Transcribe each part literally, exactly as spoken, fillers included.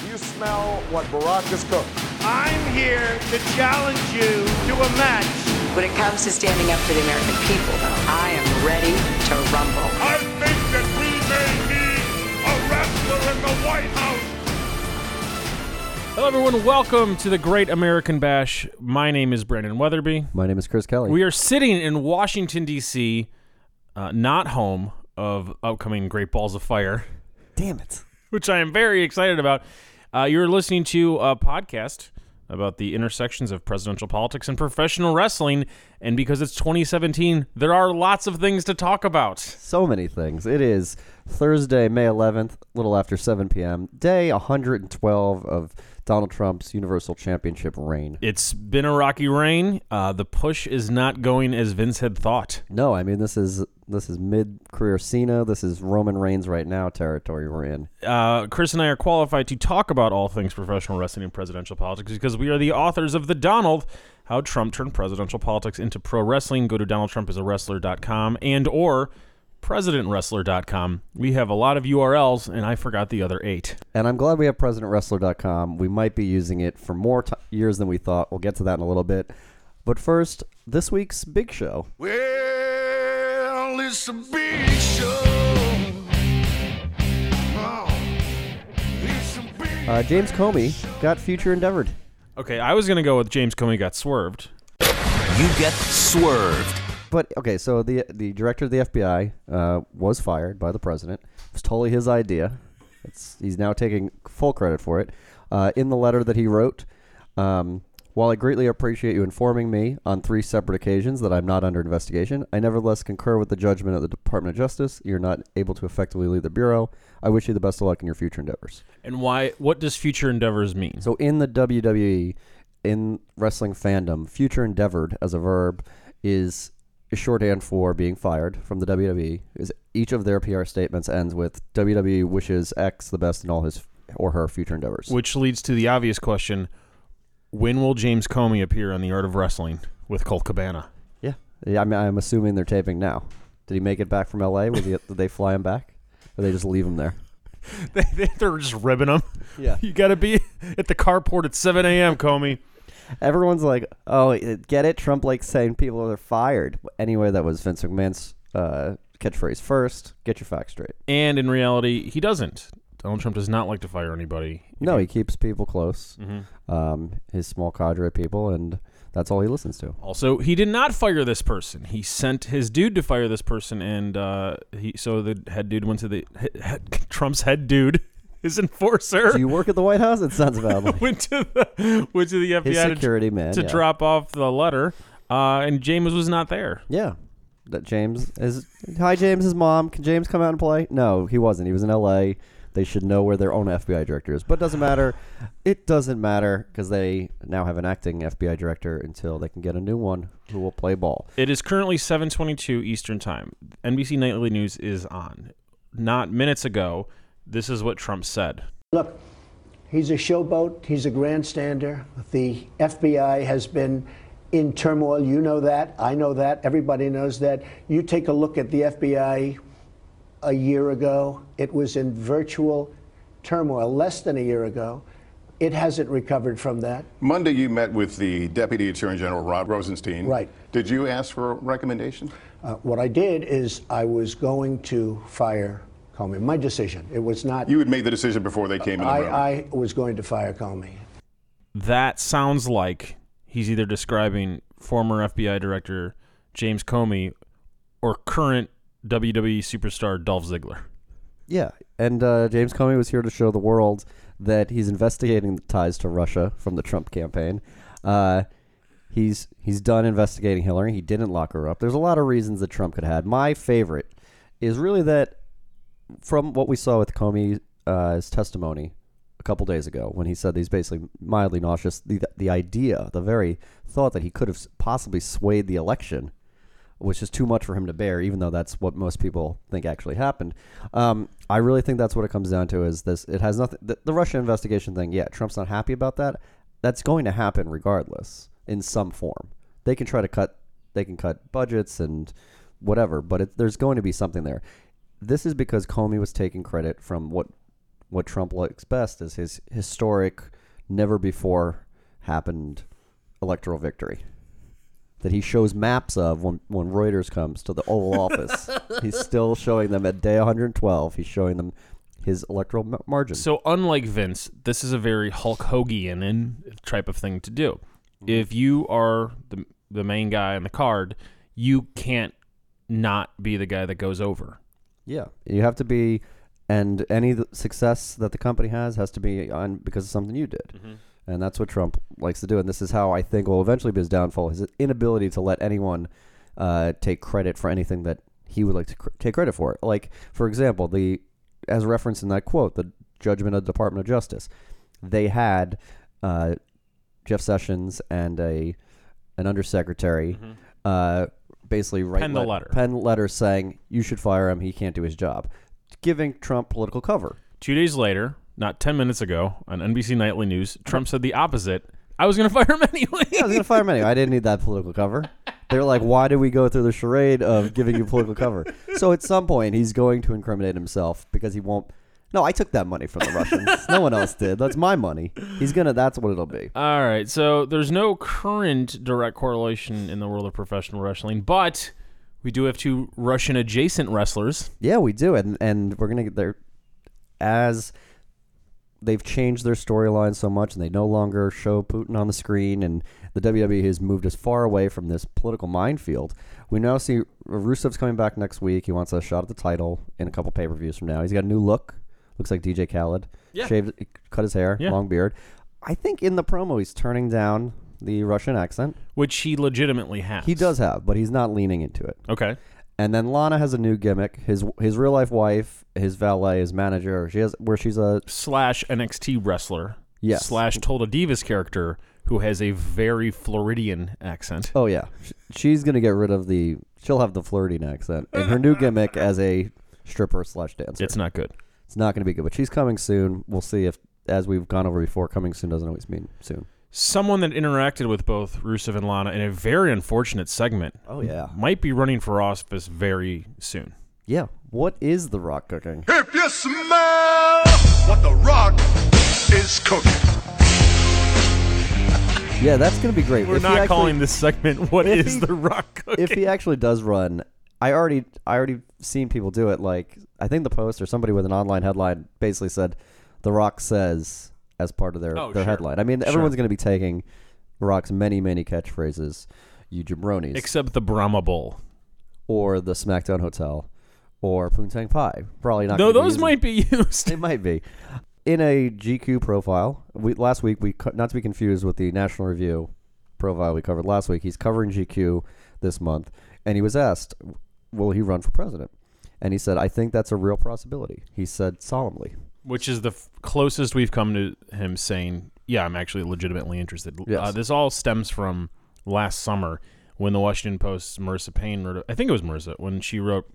you smell what Barack has cooked? I'm here to challenge you to a match. When it comes to standing up for the American people, though, I am ready to rumble. I think that we may need a wrestler in the White House. Hello, everyone. Welcome to the Great American Bash. My name is Brandon Weatherby. My name is Chris Kelly. We are sitting in Washington, D C, uh, not home of upcoming Great Balls of Fire. Damn it. Which I am very excited about. Uh, you're listening to a podcast about the intersections of presidential politics and professional wrestling, and because it's twenty seventeen, there are lots of things to talk about. So many things. It is Thursday, May eleventh, a little after seven p.m., day one hundred twelve of Donald Trump's Universal Championship reign. It's been a rocky reign. Uh, the push is not going as Vince had thought. No, I mean, this is this is mid-career Cena. This is Roman Reigns right now territory we're in. Uh, Chris and I are qualified to talk about all things professional wrestling and presidential politics because we are the authors of The Donald, How Trump Turned Presidential Politics into Pro Wrestling. Go to donald trump is a wrestler dot com and or president wrestler dot com. We have a lot of U R Ls, and I forgot the other eight. And I'm glad we have president wrestler dot com. We might be using it for more t- years than we thought. We'll get to that in a little bit. But first, this week's big show. Well, it's a big show. Oh, it's a big Uh, James Comey got future endeavored. Okay, I was going to go with James Comey got swerved. You get swerved. But, okay, so the the director of the F B I uh, was fired by the president. It was totally his idea. It's, he's now taking full credit for it. Uh, in the letter that he wrote, um, while I greatly appreciate you informing me on three separate occasions that I'm not under investigation, I nevertheless concur with the judgment of the Department of Justice. You're not able to effectively lead the Bureau. I wish you the best of luck in your future endeavors. And why? What does future endeavors mean? So in the W W E, in wrestling fandom, future endeavored as a verb is a shorthand for being fired from the W W E. Is each of their P R statements ends with W W E wishes X the best in all his or her future endeavors. Which leads to the obvious question, when will James Comey appear on The Art of Wrestling with Colt Cabana? Yeah. yeah I mean, I'm assuming they're taping now. Did he make it back from L A? Was he, did they fly him back? Or they just leave him there? they, they, they're just ribbing him. Yeah. You got to be at the carport at seven a.m., Comey. Everyone's like, oh, get it? Trump likes saying people are fired. Anyway, that was Vince McMahon's uh, catchphrase first. Get your facts straight. And in reality, he doesn't. Donald Trump does not like to fire anybody. No, he keeps people close, Mm-hmm. um, his small cadre of people, and that's all he listens to. Also, he did not fire this person. He sent his dude to fire this person, and uh, he so the head dude went to the head, Trump's head dude, his enforcer. Do you work at the White House? It sounds about like went to the went to the F B I his to, security man to yeah. drop off the letter, uh, and James was not there. Yeah, that James is. Hi, James's mom. Can James come out and play? No, he wasn't. He was in L A. They should know where their own F B I director is, but it doesn't matter. It doesn't matter because they now have an acting F B I director until they can get a new one who will play ball. It is currently seven twenty-two Eastern Time. N B C Nightly News is on. Not minutes ago, this is what Trump said. Look, he's a showboat. He's a grandstander. The F B I has been in turmoil. You know that. I know that. Everybody knows that. You take a look at the F B I a year ago. It was in virtual turmoil less than a year ago. It hasn't recovered from that. Monday, you met with the Deputy Attorney General, Rod Rosenstein. Right. Did you ask for a recommendation? Uh, what I did is I was going to fire Comey. My decision. It was not. You had made the decision before they came in the I, room. I was going to fire Comey. That sounds like he's either describing former F B I Director James Comey or current W W E superstar Dolph Ziggler. Yeah, and uh, James Comey was here to show the world that he's investigating the ties to Russia from the Trump campaign. Uh, he's he's done investigating Hillary. He didn't lock her up. There's a lot of reasons that Trump could have had. My favorite is really that from what we saw with Comey's uh, testimony a couple days ago when he said he's basically mildly nauseous, the, the idea, the very thought that he could have possibly swayed the election, which is too much for him to bear, even though that's what most people think actually happened. Um, I really think that's what it comes down to is this. It has nothing, the, the Russia investigation thing, yeah, Trump's not happy about that. That's going to happen regardless in some form. They can try to cut, they can cut budgets and whatever, but it, there's going to be something there. This is because Comey was taking credit from what what Trump likes best is his historic, never before happened electoral victory that he shows maps of when, when Reuters comes to the Oval Office. He's still showing them at day one hundred twelve. He's showing them his electoral ma- margin. So unlike Vince, this is a very Hulk Hogan type of thing to do. If you are the the main guy on the card, you can't not be the guy that goes over. Yeah, you have to be, and any th- success that the company has has to be on because of something you did. Mm-hmm. And that's what Trump likes to do. And this is how I think will eventually be his downfall, his inability to let anyone uh, take credit for anything that he would like to cr- take credit for. Like, for example, the as referenced in that quote, the judgment of the Department of Justice, they had uh, Jeff Sessions and a an undersecretary mm-hmm. uh, basically write pen the letter. pen letters saying, you should fire him, he can't do his job, giving Trump political cover. Two days later, not ten minutes ago, on N B C Nightly News, Trump said the opposite. I was going to fire him anyway. Yeah, I was going to fire him anyway. I didn't need that political cover. They were like, why did we go through the charade of giving you political cover? So at some point, he's going to incriminate himself because he won't. No, I took that money from the Russians. No one else did. That's my money. He's going to, that's what it'll be. All right. So there's no current direct correlation in the world of professional wrestling, but we do have two Russian adjacent wrestlers. Yeah, we do. And, and we're going to get there as they've changed their storyline so much and they no longer show Putin on the screen, and the W W E has moved us far away from this political minefield. We now see Rusev's coming back next week. He wants a shot at the title in a couple pay-per-views from now. He's got a new look. Looks like D J Khaled. Yeah. Shaved, cut his hair, yeah. long beard. I think in the promo he's turning down the Russian accent. Which he legitimately has. He does have, but he's not leaning into it. Okay. And then Lana has a new gimmick. His his real life wife, his valet, his manager. She has where she's a slash N X T wrestler. Yes. Slash Total Divas character who has a very Floridian accent. Oh yeah, she's gonna get rid of the. She'll have the Floridian accent and her new gimmick as a stripper slash dancer. It's not good. It's not gonna be good, but she's coming soon. We'll see if, as we've gone over before, coming soon doesn't always mean soon. Someone that interacted with both Rusev and Lana in a very unfortunate segment. Oh, yeah. Might be running for office very soon. Yeah. What is The Rock cooking? If you smell what The Rock is cooking. Yeah, that's going to be great. We're if not actually, calling this segment What is he, The Rock cooking? If he actually does run, I already I already seen people do it. Like, I think the Post or somebody with an online headline basically said, The Rock says... as part of their, oh, their sure. headline. I mean, sure. everyone's going to be taking Rock's many, many catchphrases, you jabronis. Except the Brahma Bull. Or the Smackdown Hotel. Or Poontang Pie. Probably not No, gonna those be might be used. They might be. In a G Q profile, we, last week, we not to be confused with the National Review profile we covered last week, he's covering G Q this month, and he was asked, will he run for president? And he said, I think that's a real possibility. He said solemnly. Which is the f- closest we've come to him saying, yeah, I'm actually legitimately interested. Yes. Uh, this all stems from last summer when the Washington Post's Marissa Payne wrote, I think it was Marissa, when she wrote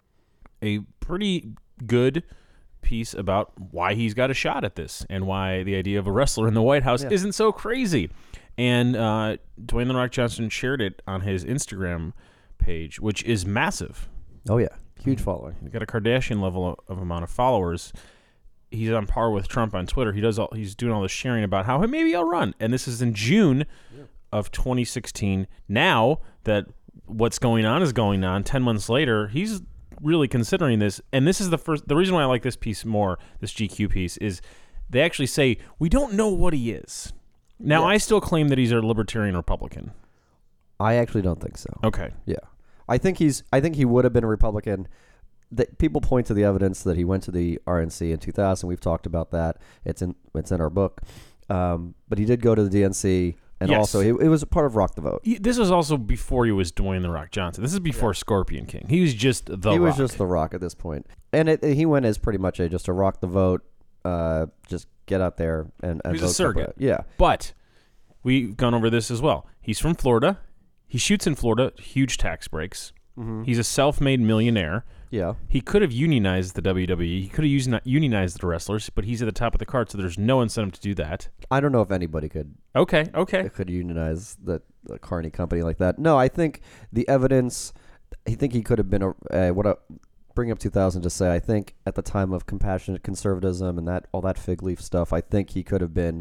a pretty good piece about why he's got a shot at this and why the idea of a wrestler in the White House yeah. isn't so crazy. And uh, Dwayne The Rock Johnson shared it on his Instagram page, which is massive. Oh, yeah. Huge following. He's got a Kardashian level of, of amount of followers. He's on par with Trump on Twitter. He does all, he's doing all this sharing about how, hey, maybe I'll run. And this is in June yeah. of twenty sixteen. Now that what's going on is going on, ten months later, he's really considering this. And this is the first, the reason why I like this piece more, this G Q piece, is they actually say, we don't know what he is. Now, yes. I still claim that he's a libertarian Republican. I actually don't think so. Okay. Yeah. I think he's, I think he would have been a Republican. The, people point to the evidence that he went to the R N C in two thousand. We've talked about that. It's in it's in our book. Um, but he did go to the D N C, and yes. also it, it was a part of Rock the Vote. He, this was also before he was Dwayne The Rock Johnson. This is before yeah. Scorpion King. He was just the He Rock. was just the Rock at this point. And it, he went as pretty much a just a Rock the Vote, uh, just get out there and, and He's vote a surrogate. separate. Yeah. But we've gone over this as well. He's from Florida. He shoots in Florida. Huge tax breaks. Mm-hmm. He's a self-made millionaire. Yeah. He could have unionized the W W E. He could have used, unionized the wrestlers, but he's at the top of the card, so there's no incentive to do that. I don't know if anybody could. Okay, okay. Could unionize the, the Carney company like that. No, I think the evidence. I think he could have been a uh, what a bring up two thousand to say I think at the time of compassionate conservatism and that all that fig leaf stuff, I think he could have been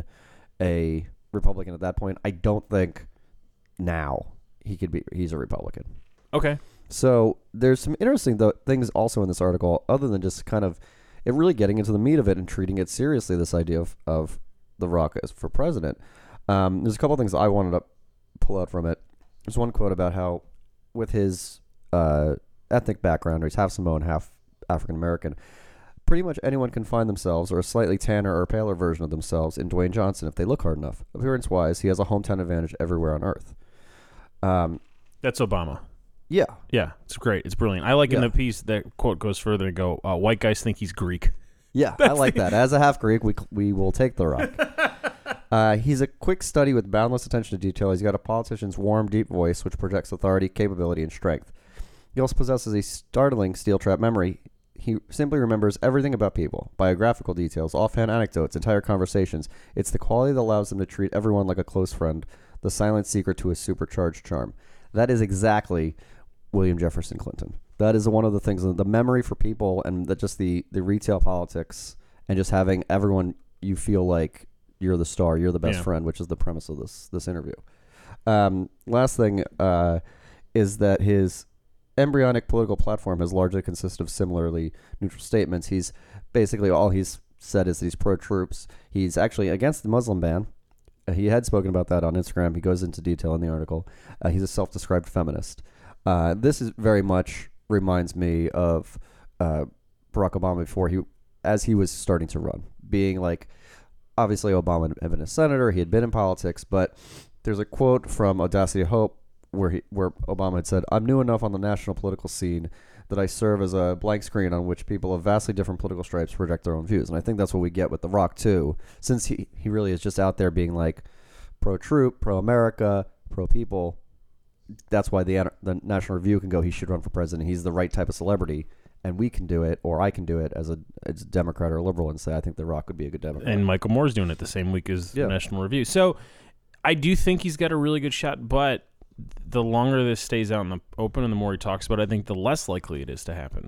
a Republican at that point. I don't think now he could be. He's a Republican. Okay. So there's some interesting th- things also in this article, other than just kind of it really getting into the meat of it and treating it seriously. This idea of of The Rock as for president. Um, there's a couple of things I wanted to pull out from it. There's one quote about how with his uh, ethnic background, or he's half Samoan, half African American, pretty much anyone can find themselves or a slightly tanner or paler version of themselves in Dwayne Johnson if they look hard enough. Appearance-wise, he has a hometown advantage everywhere on Earth. Um, That's Obama. Yeah. Yeah, it's great. It's brilliant. I like in Yeah. the piece that quote goes further and go, uh, white guys think he's Greek. Yeah, I like that. As a half Greek, we we will take The Rock. Uh, he's a quick study with boundless attention to detail. He's got a politician's warm, deep voice, which projects authority, capability, and strength. He also possesses a startling steel trap memory. He simply remembers everything about people, biographical details, offhand anecdotes, entire conversations. It's the quality that allows him to treat everyone like a close friend, the silent secret to his supercharged charm. That is exactly William Jefferson Clinton. That is one of the things, the memory for people and the, just the, the retail politics and just having everyone you feel like you're the star, you're the best Yeah. friend, which is the premise of this this interview. Um, last thing uh, is that his embryonic political platform has largely consisted of similarly neutral statements. He's basically all he's said is that he's pro-troops. He's actually against the Muslim ban. Uh, he had spoken about that on Instagram. He goes into detail in the article. Uh, he's a self-described feminist. Uh, this is very much reminds me of uh, Barack Obama before he, as he was starting to run, being like, obviously Obama had been a senator, he had been in politics, but there's a quote from Audacity of Hope where he, where Obama had said, "I'm new enough on the national political scene that I serve as a blank screen on which people of vastly different political stripes project their own views." And I think that's what we get with The Rock too, since he, he really is just out there being like pro-troop, pro-America, pro-people. That's why the the National Review can go, he should run for president. He's the right type of celebrity, and we can do it, or I can do it as a, as a Democrat or a liberal and say I think The Rock would be a good Democrat. And Michael Moore's doing it the same week as Yeah. the National Review. So I do think he's got a really good shot, but the longer this stays out in the open and the more he talks about it, I think the less likely it is to happen.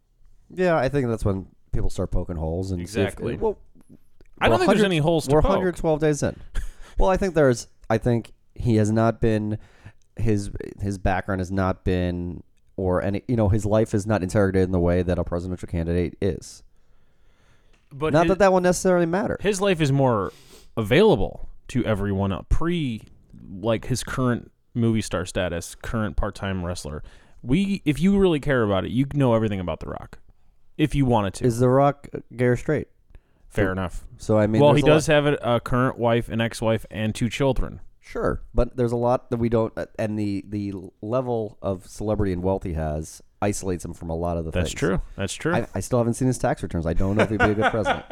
Yeah, I think that's when people start poking holes and see if- Exactly. well, I don't we're think there's one hundred any holes to We're poke. one hundred twelve days in. Well, I think there's. I think he has not been. His his background has not been, or any. You know, his life is not interrogated in the way that a presidential candidate is. But Not his, that that will necessarily matter. his life is more available to everyone uh, pre, like his current movie star status, current part-time wrestler. We, if you really care about it, you know everything about The Rock, if you wanted to. Is The Rock gay or straight? Fair enough. So I mean, Well, there's he a does lot- have a, a current wife, an ex-wife, and two children. Sure, but there's a lot that we don't, and the the level of celebrity and wealth he has isolates him from a lot of the That's things. true. That's true. I, I still haven't seen his tax returns. I don't know if he'd be a good president.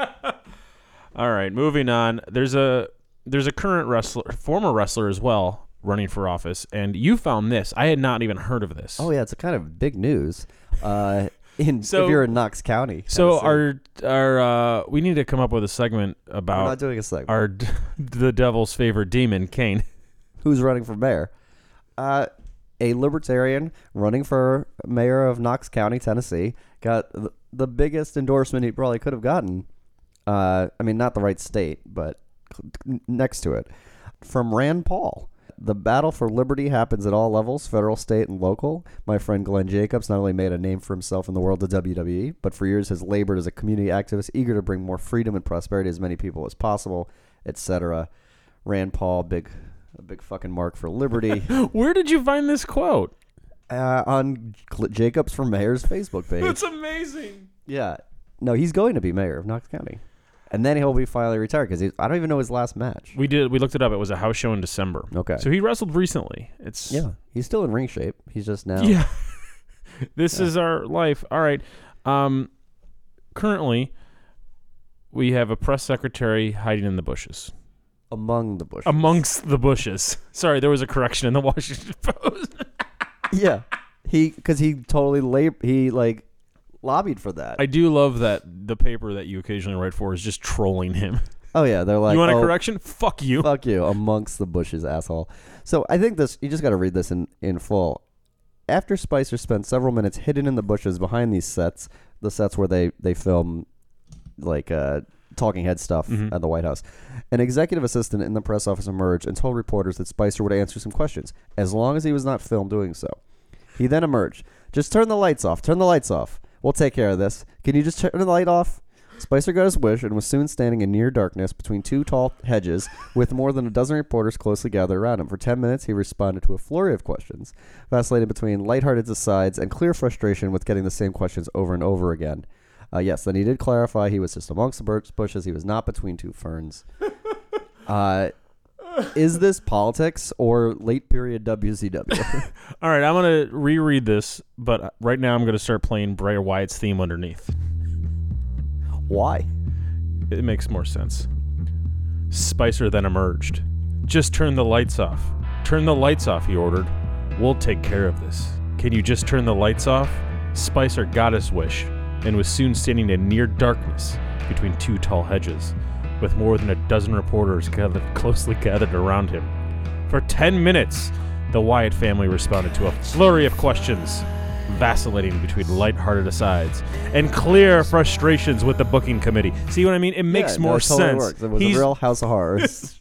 All right, moving on. There's a there's a current wrestler, former wrestler as well, running for office, and you found this. I had not even heard of this. Oh yeah, it's a kind of big news. Uh, in So- if you're in Knox County. So Tennessee. our our uh, we need to come up with a segment We're about not doing a segment. our d- the devil's favorite demon, Kane. Who's running for mayor? Uh, a libertarian running for mayor of Knox County, Tennessee, got th- the biggest endorsement he probably could have gotten. Uh, I mean, not the right state, but c- next to it, from Rand Paul. The battle for liberty happens at all levels, federal, state, and local. My friend Glenn Jacobs not only made a name for himself in the world of W W E, but for years has labored as a community activist, eager to bring more freedom and prosperity to as many people as possible, et cetera. Rand Paul, big, a big fucking mark for liberty. Where did you find this quote? uh, on Cl- Jacobs for Mayor's Facebook page. That's amazing. Yeah. No, he's going to be mayor of Knox County. And then he'll be finally retired because I don't even know his last match. We did. We looked it up. It was a house show in December. Okay. So he wrestled recently. It's Yeah. He's still in ring shape. He's just now. Yeah. This is our life. All right. Um, currently, we have a press secretary hiding in the bushes. Among the bushes. Amongst the bushes. Sorry, there was a correction in the Washington Post. Yeah. He, because he totally, lab- he like lobbied for that. I do love that the paper that you occasionally write for is just trolling him. oh, yeah. They're like, you want a oh, correction? Fuck you. Fuck you. Amongst the bushes, asshole. So I think this, you just got to read this in, in full. after Spicer spent several minutes hidden in the bushes behind these sets, the sets where they, they film like uh, talking head stuff Mm-hmm. at the White House, an executive assistant in the press office emerged and told reporters that Spicer would answer some questions, as long as he was not filmed doing so. He then emerged. Just turn the lights off. Turn the lights off. We'll take care of this. Can you just turn the light off? Spicer got his wish and was soon standing in near darkness between two tall hedges with more than a dozen reporters closely gathered around him. For ten minutes, he responded to a flurry of questions, vacillating between lighthearted asides and clear frustration with getting the same questions over and over again. Uh, yes, then he did clarify he was just amongst the birch bushes. He was not between two ferns. Uh, is this politics or late period W C W? All right, I'm going to reread this, but right now I'm going to start playing Bray Wyatt's theme underneath. Why? It makes more sense. Spicer then emerged. Just turn the lights off. Turn the lights off, he ordered. We'll take care of this. Can you just turn the lights off? Spicer got his wish and was soon standing in near darkness between two tall hedges, with more than a dozen reporters gathered, closely gathered around him. For ten minutes, the Wyatt family responded to a flurry of questions, vacillating between lighthearted asides and clear frustrations with the booking committee. See what I mean? It makes Yeah, no, more it totally sense. Works. It was He's, a real House of Horrors.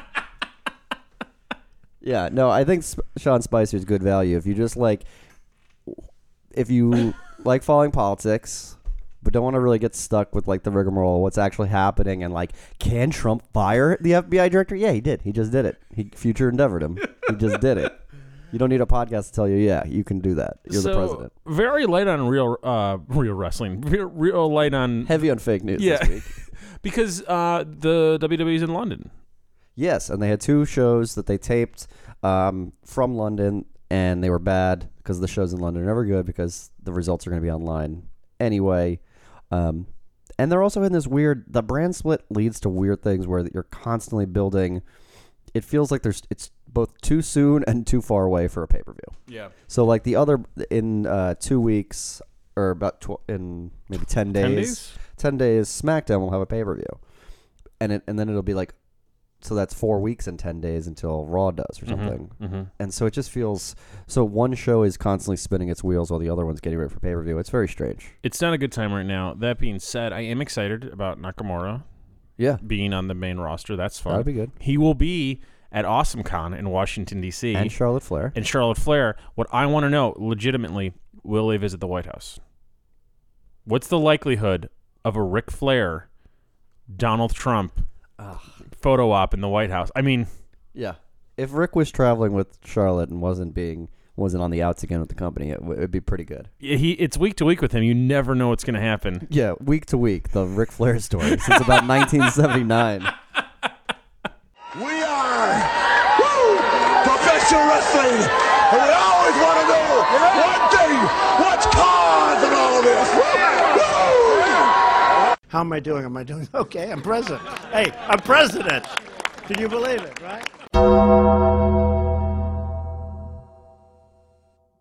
Yeah, no, I think Sp- Sean Spicer is good value. If you just like, if you like following politics, but don't want to really get stuck with like the rigmarole, what's actually happening, and like, can Trump fire the F B I director? Yeah, he did. He just did it. He future endeavored him. He just did it. You don't need a podcast to tell you, yeah, you can do that. You're so, the president. Very light on real uh, real wrestling. Real, real light on... Heavy on fake news yeah. this week. Because uh, the W W E's in London. Yes, and they had two shows that they taped um, from London, and they were bad because the shows in London are never good because the results are going to be online anyway. Um, and they're also in this weird... The brand split leads to weird things where you're constantly building... It feels like there's it's both too soon and too far away for a pay-per-view. Yeah. So like the other... In uh, two weeks, or about tw- in maybe ten days... ten days? ten days, SmackDown will have a pay-per-view. And it, and then it'll be like... So that's four weeks and ten days until Raw does or something. Mm-hmm, mm-hmm. And so it just feels... So one show is constantly spinning its wheels while the other one's getting ready for pay-per-view. It's very strange. It's not a good time right now. That being said, I am excited about Nakamura Yeah. being on the main roster. That's fun. That'd be good. He will be at AwesomeCon in Washington, D C And Charlotte Flair. And Charlotte Flair. What I want to know, legitimately, will they visit the White House? What's the likelihood of a Ric Flair, Donald Trump Ugh. photo op in the White House? I mean... Yeah. If Rick was traveling with Charlotte and wasn't being... wasn't on the outs again with the company, it would be pretty good. He It's week to week with him. You never know what's going to happen. Yeah, week to week, the Ric Flair story since about nineteen seventy-nine. We are woo, professional wrestling, and we always want to know one thing: what's causing all of this? Woo! How am I doing? Am I doing okay? I'm president. Hey, I'm president. Can you believe it, right?